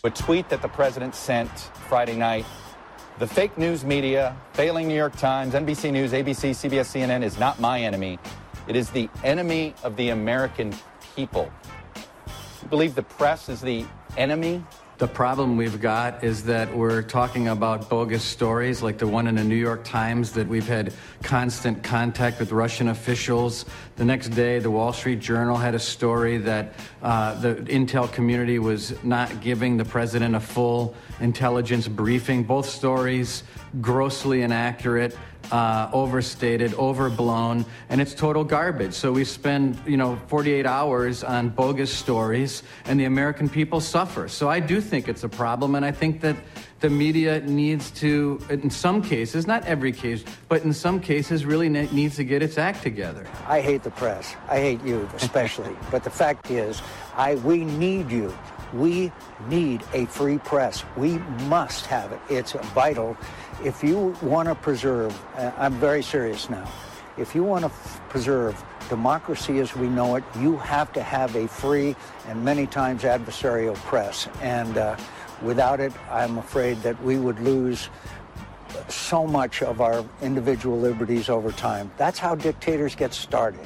A tweet that the president sent Friday night. The fake news media, failing New York Times, NBC News, ABC, CBS, CNN is not my enemy. It is the enemy of the American people. You believe the press is the enemy? The problem we've got is that we're talking about bogus stories like the one in the New York Times that we've had constant contact with Russian officials. The next day, the Wall Street Journal had a story that the intel community was not giving the president a full intelligence briefing. Both stories grossly inaccurate, overstated, overblown, and it's total garbage. So we spend, 48 hours on bogus stories, and the American people suffer. So I do think it's a problem, and I think that the media needs to, in some cases, not every case, but in some cases, really needs to get its act together. I hate the press. I hate you especially. But the fact is, we need you. We need a free press. We must have it. It's vital. If you want to preserve, I'm very serious now, if you want to preserve democracy as we know it, you have to have a free and many times adversarial press. And without it, I'm afraid that we would lose so much of our individual liberties over time. That's how dictators get started.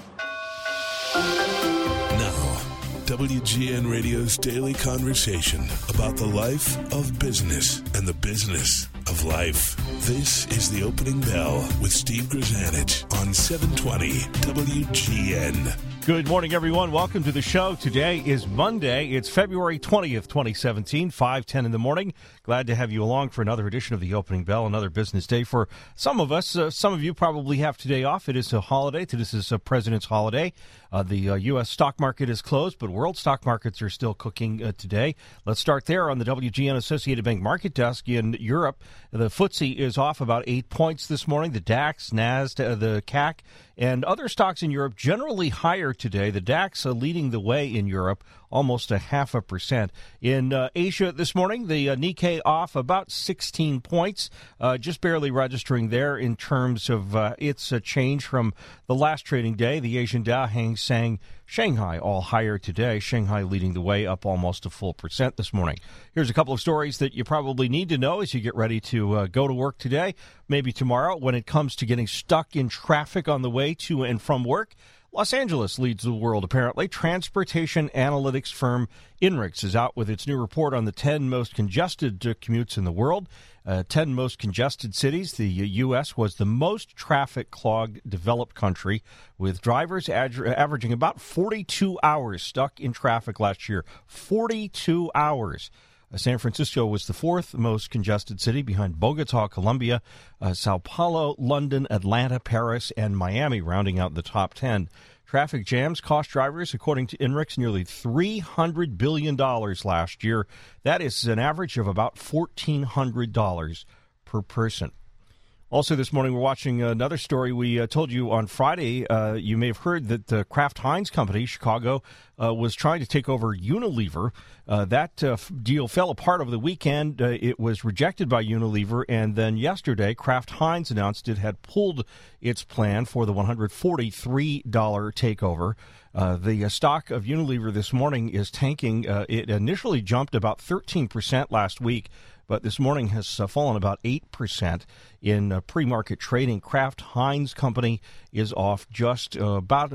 WGN Radio's daily conversation about the life of business and the business of life. This is The Opening Bell with Steve Grzanich on 720 WGN. Good morning, everyone. Welcome to the show. Today is Monday. It's February 20th, 2017, 5:10 in the morning. Glad to have you along for another edition of The Opening Bell, another business day for some of us. Some of you probably have today off. It is a holiday. This is a President's holiday. The U.S. stock market is closed, but world stock markets are still cooking today. Let's start there on the WGN Associated Bank market desk in Europe. The FTSE is off about 8 points this morning. The DAX, NASDAQ, the CAC, and other stocks in Europe generally higher today. The DAX leading the way in Europe, almost 0.5%. In Asia this morning, the Nikkei off about 16 points, just barely registering there in terms of its change from the last trading day. The Asian Dow Hang Seng Shanghai all higher today. Shanghai leading the way up almost a full percent this morning. Here's a couple of stories that you probably need to know as you get ready to go to work today, maybe tomorrow. When it comes to getting stuck in traffic on the way to and from work, Los Angeles leads the world, apparently. Transportation analytics firm INRIX is out with its new report on the 10 most congested commutes in the world. 10 most congested cities. The U.S. was the most traffic-clogged developed country, with drivers averaging about 42 hours stuck in traffic last year. 42 hours. San Francisco was the fourth most congested city behind Bogota, Colombia, Sao Paulo, London, Atlanta, Paris, and Miami, rounding out the top 10. Traffic jams cost drivers, according to INRIX, nearly $300 billion last year. That is an average of about $1,400 per person. Also this morning, we're watching another story. We told you on Friday, you may have heard that the Kraft Heinz company, Chicago, was trying to take over Unilever. That deal fell apart over the weekend. It was rejected by Unilever, and then yesterday, Kraft Heinz announced it had pulled its plan for the $143 takeover. The stock of Unilever this morning is tanking. It initially jumped about 13% last week, but this morning has fallen about 8% in pre-market trading. Kraft Heinz company is off just about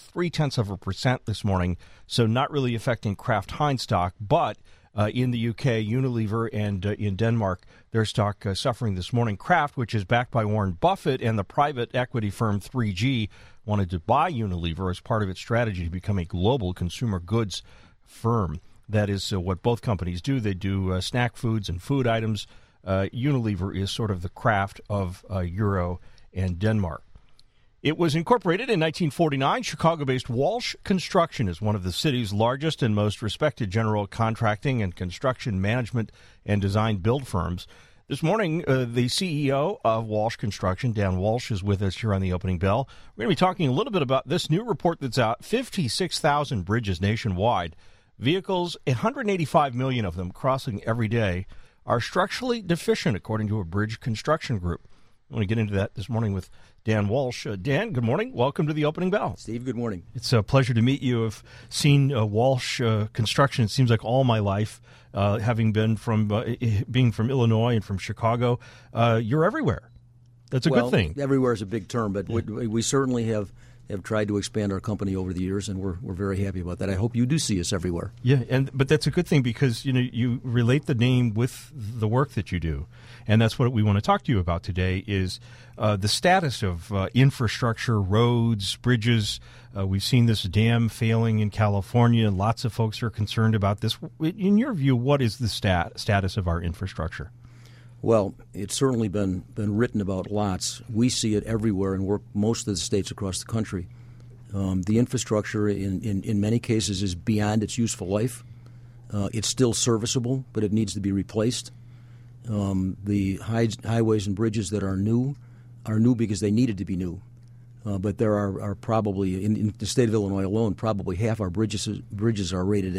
0.3% this morning, so not really affecting Kraft Heinz stock. But in the UK, Unilever, and in Denmark, their stock suffering this morning. Kraft, which is backed by Warren Buffett and the private equity firm 3G, wanted to buy Unilever as part of its strategy to become a global consumer goods firm. That is what both companies do. They do snack foods and food items. Unilever is sort of the Kraft of Euro and Denmark. It was incorporated in 1949. Chicago-based Walsh Construction is one of the city's largest and most respected general contracting and construction management and design build firms. This morning, the CEO of Walsh Construction, Dan Walsh, is with us here on the Opening Bell. We're going to be talking a little bit about this new report that's out. 56,000 bridges nationwide. Vehicles, 185 million of them crossing every day, are structurally deficient, according to a bridge construction group. I want to get into that this morning with Dan Walsh. Dan, good morning. Welcome to the Opening Bell. Steve, good morning. It's a pleasure to meet you. I've seen Walsh Construction, it seems like all my life, having been being from Illinois and from Chicago. You're everywhere. That's a good thing. Everywhere is a big term, but we certainly have tried to expand our company over the years, and we're very happy about that. I hope you do see us everywhere. Yeah, but that's a good thing because you relate the name with the work that you do, and that's what we want to talk to you about today is the status of infrastructure, roads, bridges. We've seen this dam failing in California. Lots of folks are concerned about this. In your view, what is the status of our infrastructure? Well, it's certainly been written about lots. We see it everywhere and work most of the states across the country. The infrastructure in many cases is beyond its useful life. It's still serviceable, but it needs to be replaced. The highways and bridges that are new because they needed to be new. But there are probably, in the state of Illinois alone, probably half our bridges are rated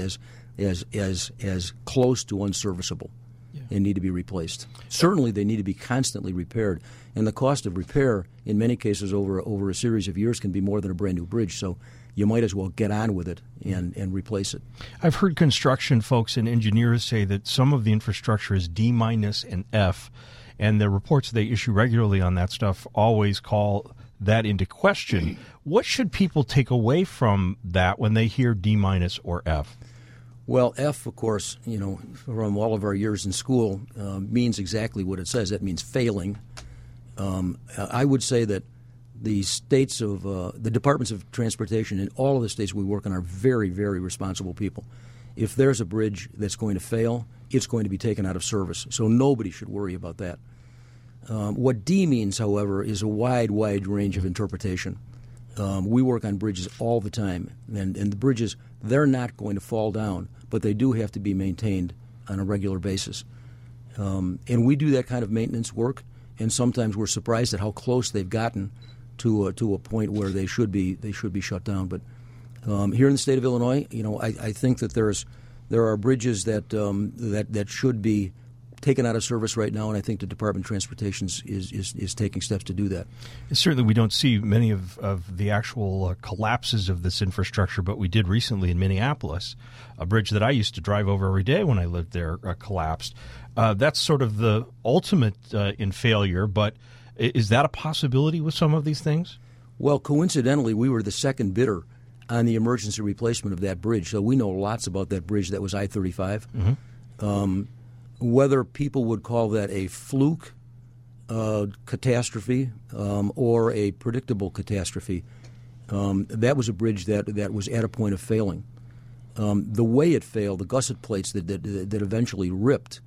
as close to unserviceable. And need to be replaced. Certainly, they need to be constantly repaired, and the cost of repair, in many cases, over a series of years, can be more than a brand new bridge. So, you might as well get on with it and replace it. I've heard construction folks and engineers say that some of the infrastructure is D- and F, and the reports they issue regularly on that stuff always call that into question. What should people take away from that when they hear D- or F? Well, F, of course, from all of our years in school, means exactly what it says. That means failing. I would say that the states of the departments of transportation in all of the states we work in are very, very responsible people. If there's a bridge that's going to fail, it's going to be taken out of service. So nobody should worry about that. What D means, however, is a wide range of interpretation. We work on bridges all the time, and the bridges, they're not going to fall down, but they do have to be maintained on a regular basis. And we do that kind of maintenance work, and sometimes we're surprised at how close they've gotten to a point where they should be shut down. But here in the state of Illinois, I think that there are bridges that should be taken out of service right now, and I think the Department of Transportation is taking steps to do that. Certainly, we don't see many of the actual collapses of this infrastructure, but we did recently in Minneapolis. A bridge that I used to drive over every day when I lived there collapsed. That's sort of the ultimate in failure, but is that a possibility with some of these things? Well, coincidentally, we were the second bidder on the emergency replacement of that bridge, so we know lots about that bridge that was I-35. Mm-hmm. Whether people would call that a fluke catastrophe or a predictable catastrophe, that was a bridge that was at a point of failing. The way it failed, the gusset plates that eventually ripped,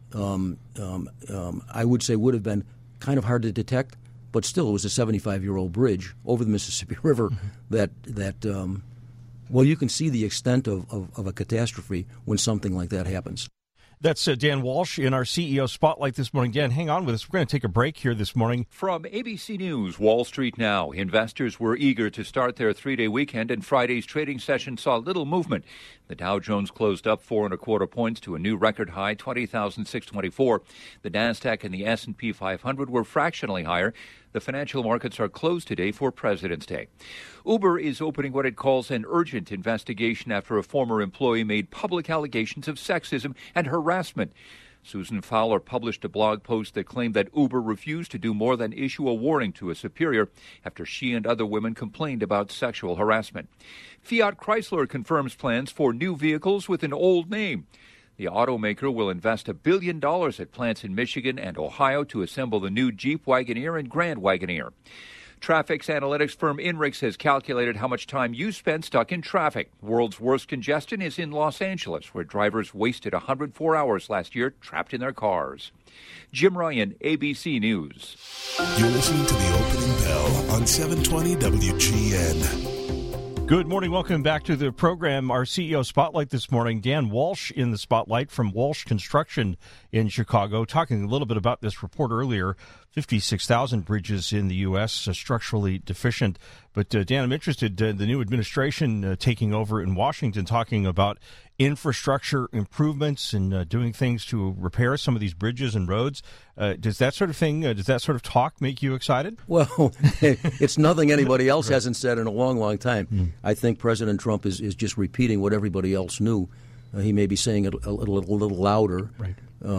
I would say would have been kind of hard to detect, but still it was a 75-year-old bridge over the Mississippi River that you can see the extent of a catastrophe when something like that happens. That's Dan Walsh in our CEO Spotlight this morning. Dan, hang on with us. We're going to take a break here this morning. From ABC News, Wall Street Now. Investors were eager to start their three-day weekend, and Friday's trading session saw little movement. The Dow Jones closed up 4.25 points to a new record high, 20,624. The Nasdaq and the S&P 500 were fractionally higher. The financial markets are closed today for President's Day. Uber is opening what it calls an urgent investigation after a former employee made public allegations of sexism and harassment. Susan Fowler published a blog post that claimed that Uber refused to do more than issue a warning to a superior after she and other women complained about sexual harassment. Fiat Chrysler confirms plans for new vehicles with an old name. The automaker will invest $1 billion at plants in Michigan and Ohio to assemble the new Jeep Wagoneer and Grand Wagoneer. Traffic analytics firm INRIX has calculated how much time you spend stuck in traffic. World's worst congestion is in Los Angeles, where drivers wasted 104 hours last year trapped in their cars. Jim Ryan, ABC News. You're listening to the Opening Bell on 720 WGN. Good morning. Welcome back to the program. Our CEO Spotlight this morning, Dan Walsh in the spotlight from Walsh Construction in Chicago, talking a little bit about this report earlier. 56,000 bridges in the U.S. Structurally deficient. But, Dan, I'm interested, the new administration taking over in Washington, talking about infrastructure improvements and doing things to repair some of these bridges and roads. Does that sort of thing, does that sort of talk make you excited? Well, it's nothing anybody else hasn't said in a long, long time. I think President Trump is just repeating what everybody else knew. He may be saying it a little louder. Right.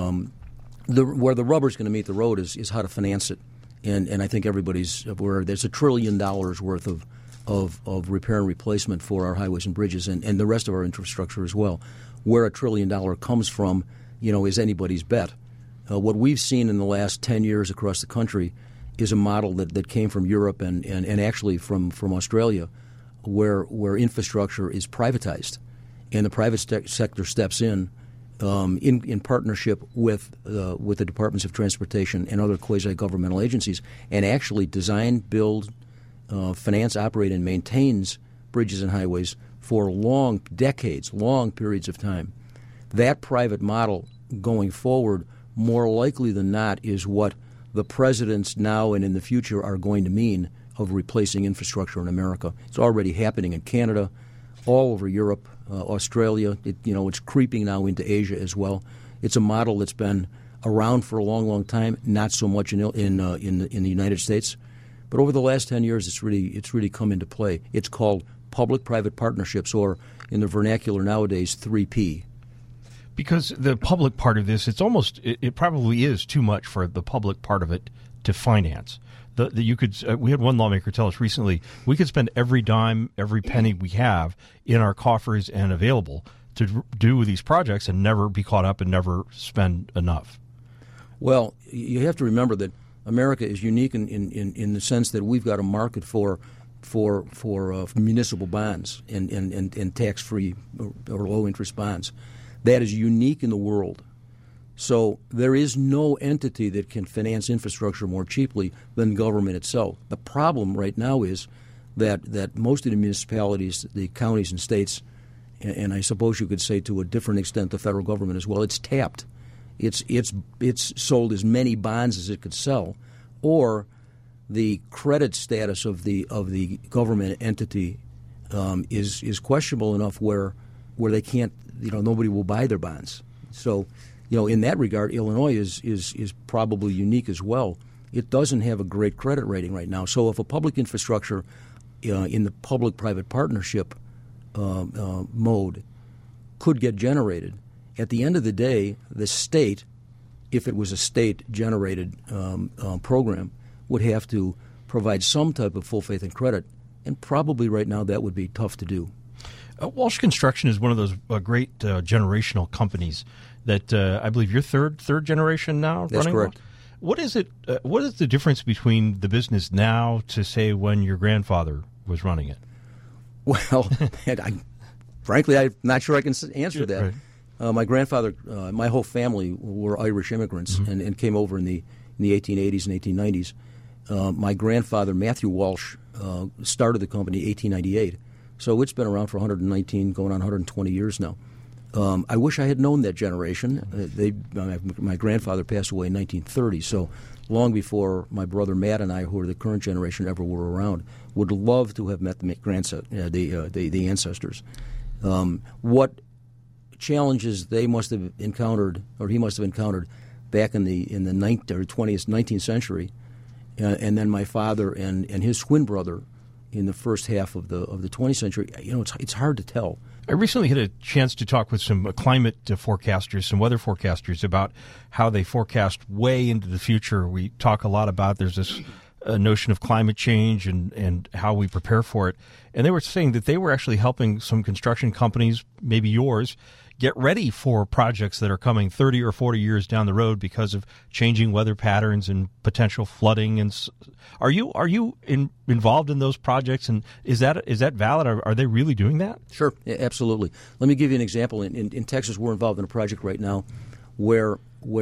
Where the rubber's going to meet the road is how to finance it. And I think everybody's aware there's $1 trillion worth of repair and replacement for our highways and bridges and the rest of our infrastructure as well. Where $1 trillion comes from, is anybody's bet. What we've seen in the last 10 years across the country is a model that came from Europe and actually from Australia, where infrastructure is privatized. And the private sector steps in partnership with the Departments of Transportation and other quasi-governmental agencies and actually design, build, finance, operate, and maintains bridges and highways for long periods of time. That private model going forward, more likely than not, is what the presidents now and in the future are going to mean of replacing infrastructure in America. It's already happening in Canada, all over Europe, Australia. It's creeping now into Asia as well. It's a model that's been around for a long, long time. Not so much in the United States, but over the last 10 years, it's really come into play. It's called public-private partnerships, or in the vernacular nowadays, 3P. Because the public part of this, it probably is too much for the public part of it to finance. We had one lawmaker tell us recently we could spend every dime, every penny we have in our coffers and available to do these projects and never be caught up and never spend enough. Well, you have to remember that America is unique in the sense that we've got a market for municipal bonds and tax-free or low-interest bonds. That is unique in the world. So there is no entity that can finance infrastructure more cheaply than government itself. The problem right now is that most of the municipalities, the counties and states, and I suppose you could say to a different extent the federal government as well, it's tapped. It's sold as many bonds as it could sell, or the credit status of the government entity is questionable enough where they can't, nobody will buy their bonds. So, in that regard, Illinois is probably unique as well. It doesn't have a great credit rating right now. So if a public infrastructure in the public-private partnership mode could get generated, at the end of the day, the state, if it was a state-generated program, would have to provide some type of full faith and credit, and probably right now that would be tough to do. Walsh Construction is one of those great generational companies that I believe you're third generation now. That's running. Correct. What is it? What is the difference between the business now to say when your grandfather was running it? Well, frankly, I'm not sure I can answer that. Right. My grandfather, my whole family were Irish immigrants and came over in the 1880s and 1890s. My grandfather, Matthew Walsh, started the company in 1898. So it's been around for 119, going on 120 years now. I wish I had known that generation. My grandfather passed away in 1930, so long before my brother Matt and I, who are the current generation, ever were around. Would love to have met the ancestors. What challenges they must have encountered, or he must have encountered, back in the 19th century, and then my father and his twin brother in the first half of the 20th century. It's hard to tell. I recently had a chance to talk with some climate forecasters, some weather forecasters, about how they forecast way into the future. We talk a lot about there's this notion of climate change and how we prepare for it. And they were saying that they were actually helping some construction companies, maybe yours, get ready for projects that are coming 30 or 40 years down the road because of changing weather patterns and potential flooding. And are you involved in those projects? And is that valid? Are they really doing that? Sure, absolutely. Let me give you an example. In Texas, we're involved in a project right now where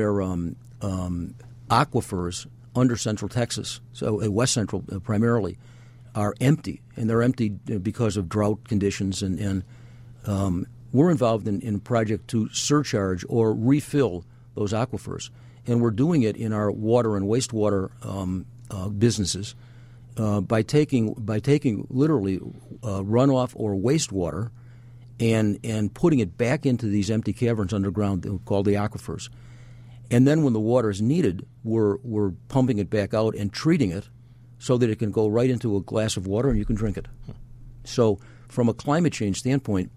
aquifers under Central Texas, so West Central primarily, are empty, and they're empty because of drought conditions and we're involved in a project to surcharge or refill those aquifers. and we're doing it in our water and wastewater businesses by taking literally runoff or wastewater and putting it back into these empty caverns underground called the aquifers. And then when the water is needed, we're pumping it back out and treating it so that it can go right into a glass of water and you can drink it. So from a climate change standpoint,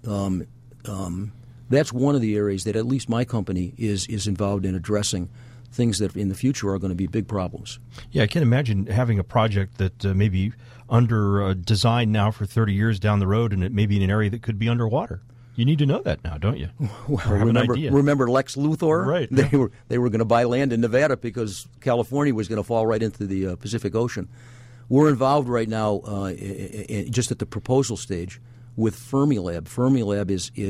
that's one of the areas that at least my company is involved in addressing things that in the future are going to be big problems. Yeah, I can imagine having a project that may be under design now for 30 years down the road, and it may be in an area that could be underwater. You need to know that now, don't you? Well, remember Lex Luthor? Right. They were going to buy land in Nevada because California was going to fall right into the Pacific Ocean. We're involved right now, just at the proposal stage, with Fermilab. Fermilab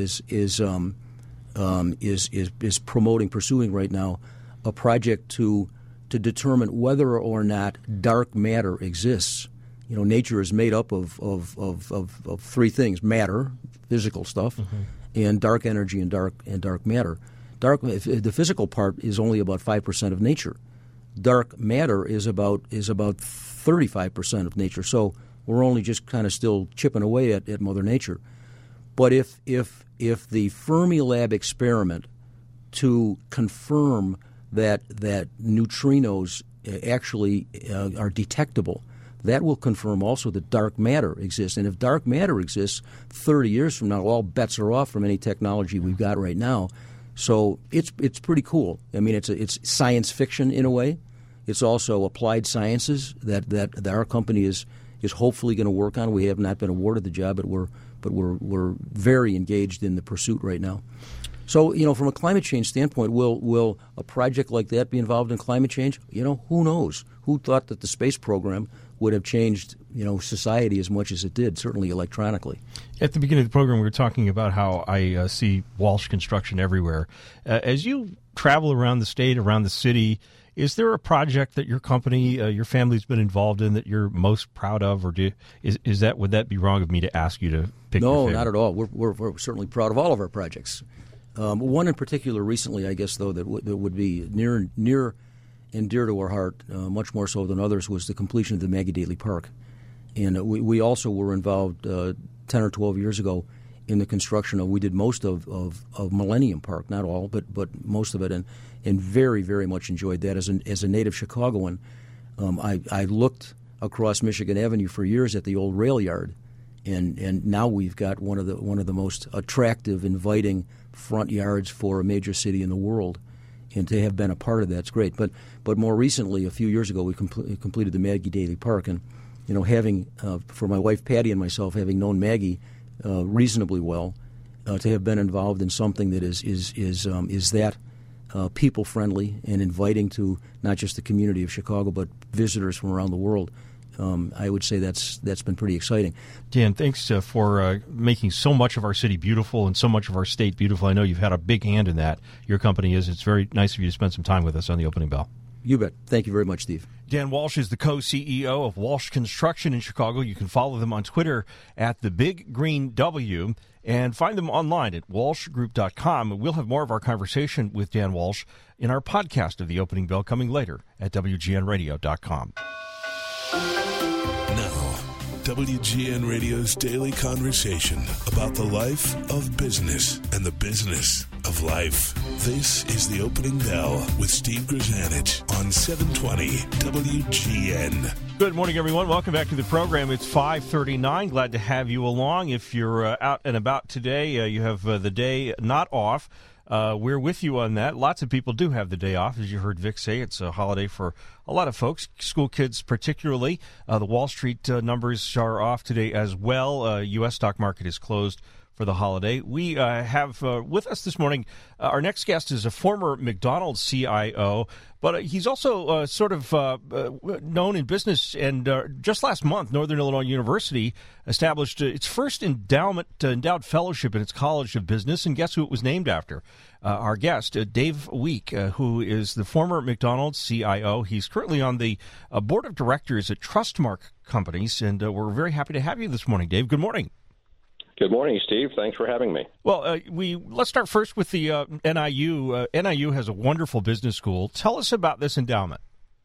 is pursuing right now a project to determine whether or not dark matter exists. You know, nature is made up of three things: matter, physical stuff, and dark energy and dark matter. The physical part is only about 5% of nature. Dark matter is about 35% of nature. So we're only just kind of still chipping away at Mother Nature. But if the Fermilab experiment to confirm that neutrinos actually are detectable, that will confirm also that dark matter exists. And if dark matter exists 30 years from now, all bets are off from any technology we've got right now. So it's pretty cool. I mean, it's science fiction in a way. It's also applied sciences that our company is hopefully going to work on. We have not been awarded the job, but we're very engaged in the pursuit right now. So, you know, from a climate change standpoint, will a project like that be involved in climate change? You know, who knows? Who thought that the space program would have changed, you know, society as much as it did, certainly electronically. At the beginning of the program, we were talking about how I see Walsh Construction everywhere. As you travel around the state, around the city, is there a project that your company, your family's been involved in that you're most proud of, or would that be wrong of me to ask you to pick? No, not at all. We're certainly proud of all of our projects. One in particular recently, I guess, though, that would be near and dear to our heart, much more so than others, was the completion of the Maggie Daley Park. And we also were involved 10 or 12 years ago in the construction of, we did most of Millennium Park, not all, but most of it, and very, very much enjoyed that. As a native Chicagoan, I looked across Michigan Avenue for years at the old rail yard, and now we've got one of the most attractive, inviting front yards for a major city in the world. And to have been a part of that's great. But more recently, a few years ago, we completed the Maggie Daley Park, and you know, having for my wife Patty and myself, having known Maggie reasonably well, to have been involved in something that is that people friendly and inviting to not just the community of Chicago but visitors from around the world. I would say that's been pretty exciting. Dan, thanks for making so much of our city beautiful and so much of our state beautiful. I know you've had a big hand in that. Your company is. It's very nice of you to spend some time with us on the Opening Bell. You bet. Thank you very much, Steve. Dan Walsh is the co-CEO of Walsh Construction in Chicago. You can follow them on Twitter at the Big Green W and find them online at walshgroup.com. We'll have more of our conversation with Dan Walsh in our podcast of the Opening Bell coming later at WGNradio.com. Now, WGN Radio's daily conversation about the life of business and the business of life. This is the Opening Bell with Steve Grzanich on 720 WGN. Good morning, everyone. Welcome back to the program. It's 5:39. Glad to have you along. If you're out and about today, you have the day not off. We're with you on that. Lots of people do have the day off. As you heard Vic say, it's a holiday for a lot of folks, school kids particularly. The Wall Street numbers are off today as well. U.S. stock market is closed for the holiday. We have with us this morning, our next guest is a former McDonald's CIO, but he's also sort of known in business. And just last month, Northern Illinois University established its first endowed fellowship in its College of Business. And guess who it was named after? Our guest, Dave Week, who is the former McDonald's CIO. He's currently on the board of directors at Trustmark Companies. And we're very happy to have you this morning, Dave. Good morning. Good morning, Steve. Thanks for having me. Well, let's start first with the NIU. NIU has a wonderful business school. Tell us about this endowment.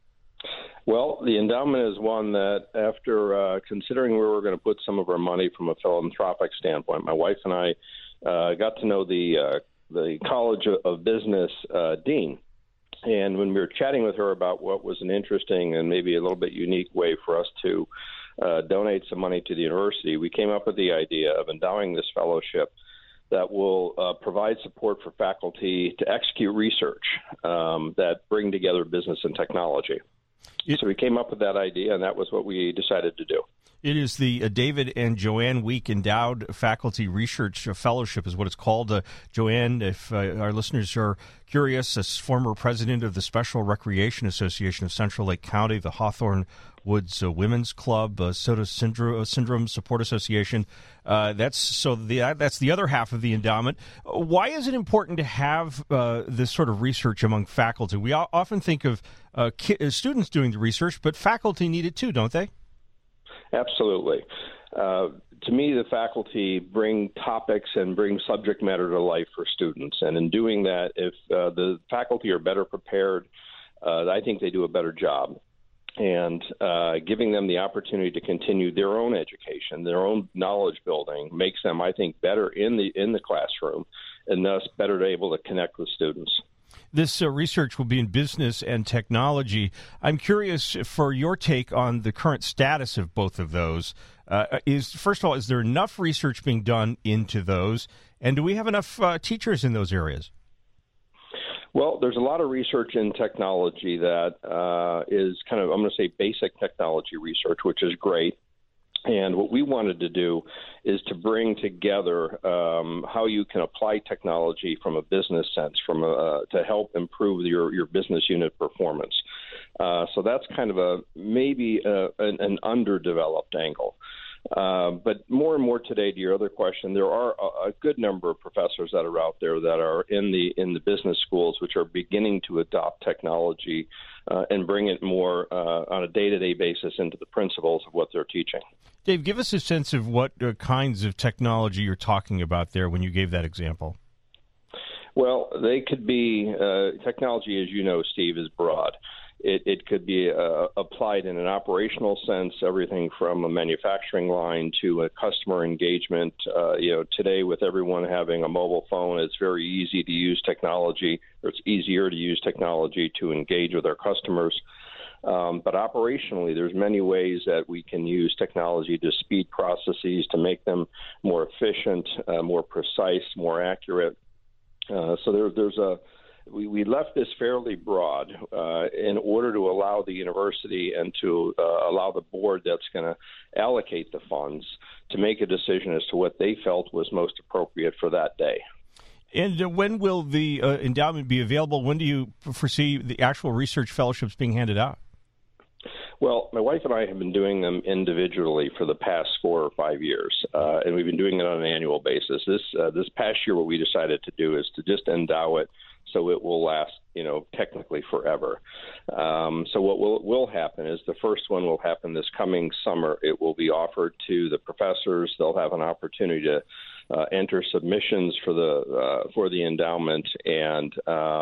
Well, the endowment is one that, after considering where we're going to put some of our money from a philanthropic standpoint, my wife and I got to know the College of Business dean. And when we were chatting with her about what was an interesting and maybe a little bit unique way for us to donate some money to the university, we came up with the idea of endowing this fellowship that will provide support for faculty to execute research that bring together business and technology. So we came up with that idea, and that was what we decided to do. It is the David and Joanne Week Endowed Faculty Research Fellowship is what it's called. Joanne, if our listeners are curious, as former president of the Special Recreation Association of Central Lake County, the Hawthorne Woods Women's Club, Soda Syndrome Support Association. That's the other half of the endowment. Why is it important to have this sort of research among faculty? We often think of students doing the research, but faculty need it too, don't they? Absolutely. To me, the faculty bring topics and bring subject matter to life for students. And in doing that, if the faculty are better prepared, I think they do a better job. And giving them the opportunity to continue their own education, their own knowledge building, makes them, I think, better in the classroom, and thus better able to connect with students. This research will be in business and technology. I'm curious for your take on the current status of both of those. First of all, is there enough research being done into those? And do we have enough teachers in those areas? Well, there's a lot of research in technology that is kind of, I'm going to say, basic technology research, which is great. And what we wanted to do is to bring together how you can apply technology from a business sense, to help improve your business unit performance. So that's kind of maybe an underdeveloped angle. But more and more today, to your other question, there are a good number of professors that are out there that are in the business schools, which are beginning to adopt technology and bring it more on a day-to-day basis into the principles of what they're teaching. Dave, give us a sense of what kinds of technology you're talking about there when you gave that example. Well, they could be technology, as you know, Steve, is broad. It could be applied in an operational sense, everything from a manufacturing line to a customer engagement. Today with everyone having a mobile phone, it's very easy to use technology, or it's easier to use technology to engage with our customers. But operationally, there's many ways that we can use technology to speed processes, to make them more efficient, more precise, more accurate. So we left this fairly broad in order to allow the university and to allow the board that's going to allocate the funds to make a decision as to what they felt was most appropriate for that day. And when will the endowment be available? When do you foresee the actual research fellowships being handed out? Well, my wife and I have been doing them individually for the past 4 or 5 years, and we've been doing it on an annual basis. This past year, what we decided to do is to just endow it so it will last, technically forever. So what will happen is the first one will happen this coming summer. It will be offered to the professors. They'll have an opportunity to enter submissions for the endowment, and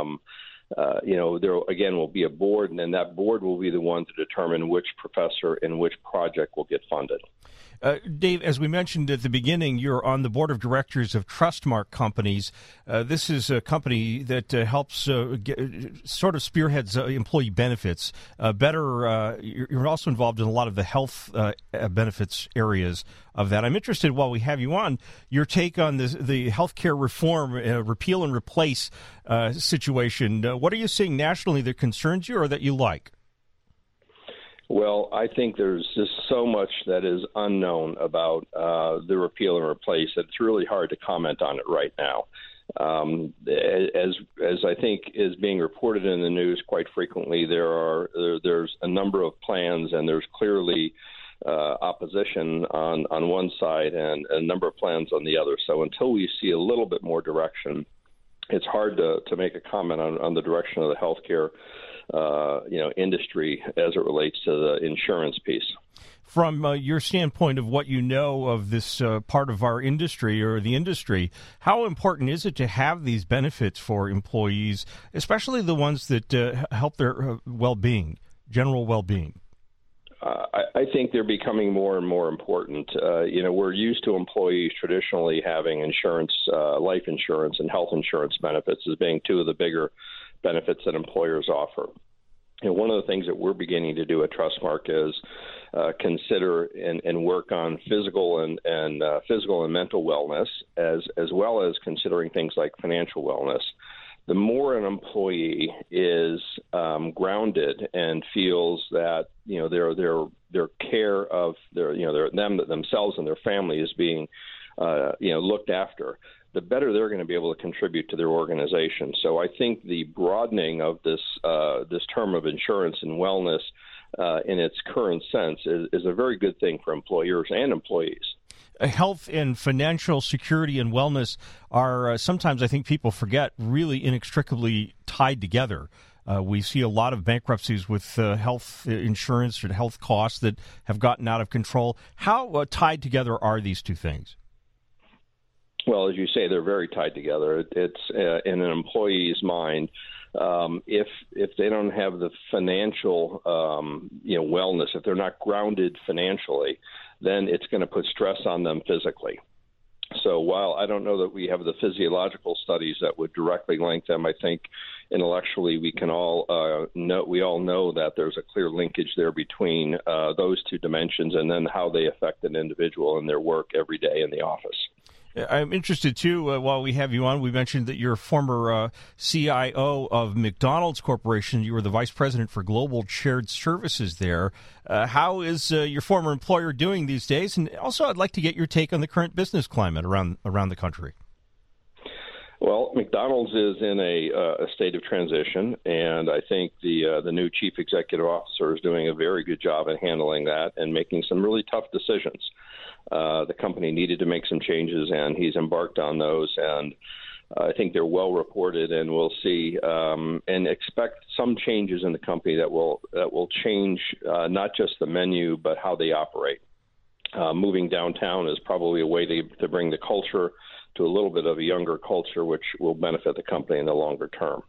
there again will be a board, and then that board will be the one to determine which professor and which project will get funded. Dave, as we mentioned at the beginning, you're on the board of directors of Trustmark Companies. This is a company that helps sort of spearheads employee benefits. You're also involved in a lot of the health benefits areas of that. I'm interested, while we have you on, your take on the healthcare reform, repeal and replace situation. What are you seeing nationally that concerns you or that you like? Well, I think there's just so much that is unknown about the repeal and replace that it's really hard to comment on it right now. As I think is being reported in the news quite frequently, there's a number of plans, and there's clearly opposition on one side and a number of plans on the other. So until we see a little bit more direction, it's hard to make a comment on the direction of the healthcare industry as it relates to the insurance piece. From your standpoint of what you know of this part of our industry or the industry, how important is it to have these benefits for employees, especially the ones that help their well-being, general well-being? I think they're becoming more and more important. We're used to employees traditionally having insurance, life insurance and health insurance benefits as being two of the bigger benefits that employers offer. And one of the things that we're beginning to do at Trustmark is consider and work on physical and mental wellness, as well as considering things like financial wellness. The more an employee is grounded and feels that their care of themselves and their family is being looked after, the better they're going to be able to contribute to their organization. So I think the broadening of this term of insurance and wellness in its current sense is a very good thing for employers and employees. Health and financial security and wellness are sometimes, I think people forget, really inextricably tied together. We see a lot of bankruptcies with health insurance and health costs that have gotten out of control. How tied together are these two things? Well, as you say, they're very tied together. It's in an employee's mind. If they don't have the financial, wellness, if they're not grounded financially, then it's going to put stress on them physically. So while I don't know that we have the physiological studies that would directly link them, I think intellectually we can all know that there's a clear linkage there between those two dimensions and then how they affect an individual in their work every day in the office. I'm interested, too, while we have you on, we mentioned that you're a former CIO of McDonald's Corporation. You were the vice president for global shared services there. How is your former employer doing these days? And also, I'd like to get your take on the current business climate around the country. Well, McDonald's is in a state of transition, and I think the new chief executive officer is doing a very good job at handling that and making some really tough decisions. The company needed to make some changes, and he's embarked on those, and I think they're well reported, and we'll see and expect some changes in the company that will change not just the menu, but how they operate. Moving downtown is probably a way to bring the culture to a little bit of a younger culture, which will benefit the company in the longer term.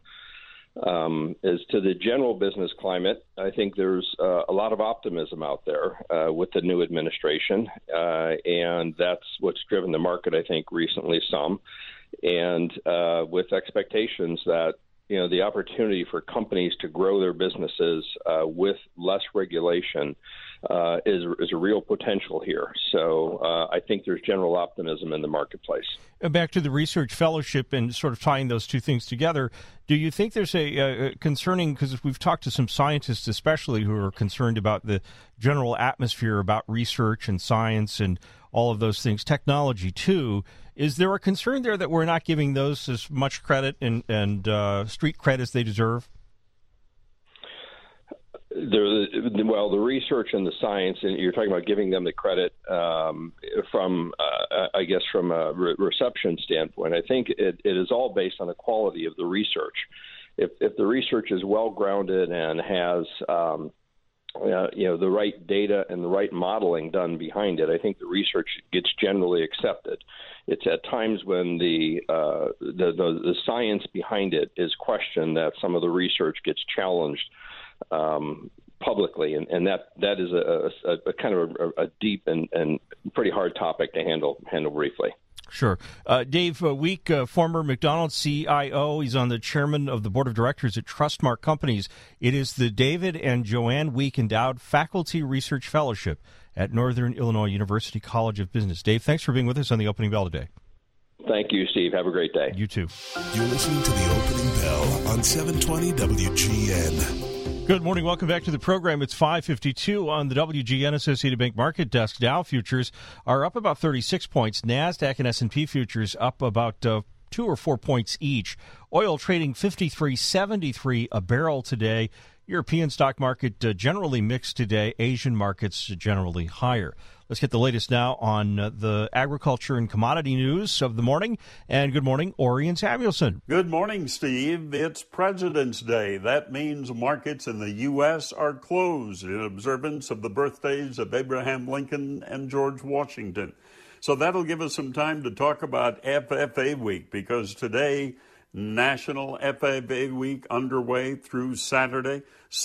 As to the general business climate, I think there's a lot of optimism out there with the new administration, and that's what's driven the market, I think, recently some, and with expectations that the opportunity for companies to grow their businesses with less regulation is a real potential here. So I think there's general optimism in the marketplace. Back to the research fellowship and sort of tying those two things together, do you think there's a concerning, because we've talked to some scientists especially who are concerned about the general atmosphere about research and science and all of those things, technology too. Is there a concern there that we're not giving those as much credit and street cred as they deserve? The research and the science, and you're talking about giving them the credit from a reception standpoint. I think it is all based on the quality of the research. If the research is well grounded and has the right data and the right modeling done behind it, I think the research gets generally accepted. It's at times when the science behind it is questioned that some of the research gets challenged publicly, and that is a kind of a deep and pretty hard topic to handle briefly. Sure. Dave Week, former McDonald's CIO. He's on the chairman of the board of directors at Trustmark Companies. It is the David and Joanne Week Endowed Faculty Research Fellowship at Northern Illinois University College of Business. Dave, thanks for being with us on the Opening Bell today. Thank you, Steve. Have a great day. You too. You're listening to the Opening Bell on 720 WGN. Good morning. Welcome back to the program. It's 5:52 on the WGN Associated Bank Market Desk. Dow futures are up about 36 points. NASDAQ and S&P futures up about 2 or 4 points each. Oil trading $53.73 a barrel today. European stock market generally mixed today. Asian markets generally higher. Let's get the latest now on the agriculture and commodity news of the morning. And good morning, Orion Samuelson. Good morning, Steve. It's President's Day. That means markets in the U.S. are closed in observance of the birthdays of Abraham Lincoln and George Washington. So that'll give us some time to talk about FFA Week, because today, National FFA Week underway through Saturday.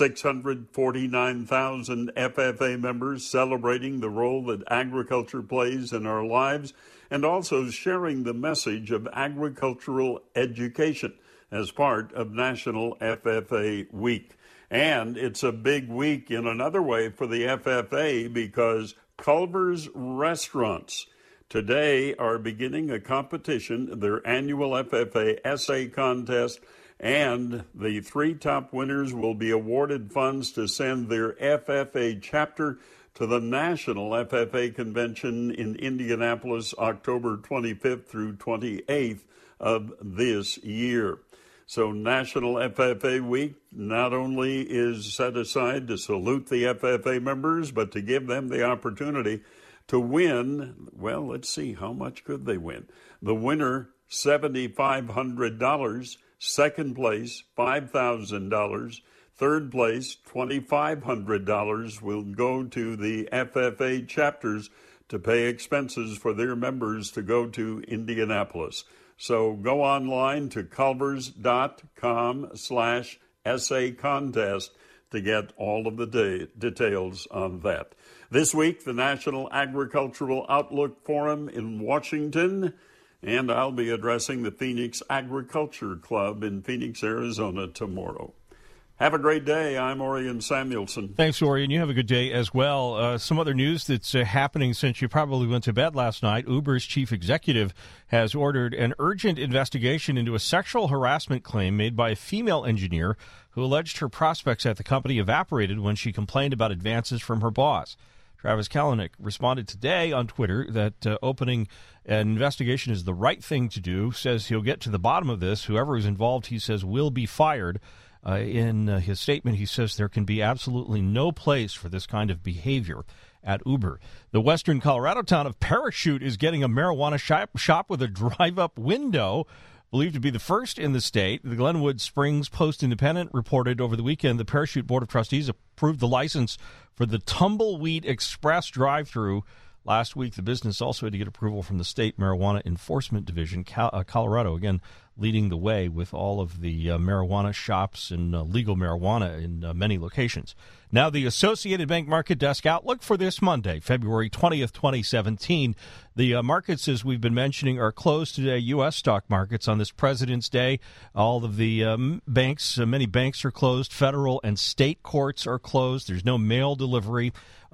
649,000 FFA members celebrating the role that agriculture plays in our lives and also sharing the message of agricultural education as part of National FFA Week. And it's a big week in another way for the FFA because Culver's Restaurants today are beginning a competition, their annual FFA essay contest, and the 3 top winners will be awarded funds to send their FFA chapter to the National FFA Convention in Indianapolis, October 25th through 28th of this year. So National FFA Week not only is set aside to salute the FFA members, but to give them the opportunity to win. Well, let's see, how much could they win? The winner, $7,500. Second place, $5,000. Third place, $2,500 will go to the FFA chapters to pay expenses for their members to go to Indianapolis. So go online to culvers.com/essay contest to get all of the details on that. This week, the National Agricultural Outlook Forum in Washington, and I'll be addressing the Phoenix Agriculture Club in Phoenix, Arizona tomorrow. Have a great day. I'm Orion Samuelson. Thanks, Orion. You have a good day as well. Some other news that's happening since you probably went to bed last night. Uber's chief executive has ordered an urgent investigation into a sexual harassment claim made by a female engineer who alleged her prospects at the company evaporated when she complained about advances from her boss. Travis Kalanick responded today on Twitter that opening an investigation is the right thing to do, says he'll get to the bottom of this. Whoever is involved, he says, will be fired. In his statement, he says there can be absolutely no place for this kind of behavior at Uber. The western Colorado town of Parachute is getting a marijuana shop with a drive-up window, believed to be the first in the state. The Glenwood Springs Post-Independent reported over the weekend the Parachute Board of Trustees approved the license for the Tumbleweed Express drive-through. Last week, the business also had to get approval from the State Marijuana Enforcement Division. Colorado, again, leading the way with all of the marijuana shops and legal marijuana in many locations. Now, the Associated Bank Market Desk Outlook for this Monday, February 20th, 2017. The markets, as we've been mentioning, are closed today. U.S. stock markets on this President's Day. All of the banks, many banks are closed. Federal and state courts are closed. There's no mail delivery.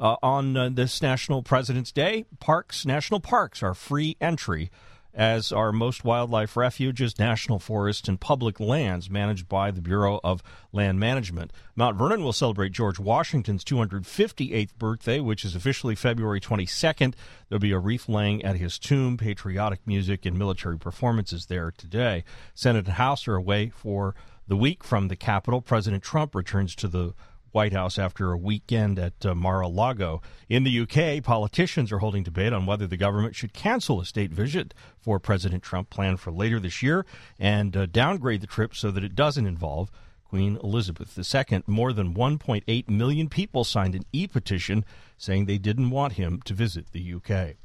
On this National President's Day, national parks are free entry, as are most wildlife refuges, national forests, and public lands managed by the Bureau of Land Management. Mount Vernon will celebrate George Washington's 258th birthday, which is officially February 22nd. There'll be a wreath laying at his tomb, patriotic music, and military performances there today. Senate and House are away for the week from the Capitol. President Trump returns to the White House after a weekend at Mar-a-Lago. In the UK, politicians are holding debate on whether the government should cancel a state visit for President Trump planned for later this year and downgrade the trip so that it doesn't involve Queen Elizabeth II. More than 1.8 million people signed an e-petition saying they didn't want him to visit the UK.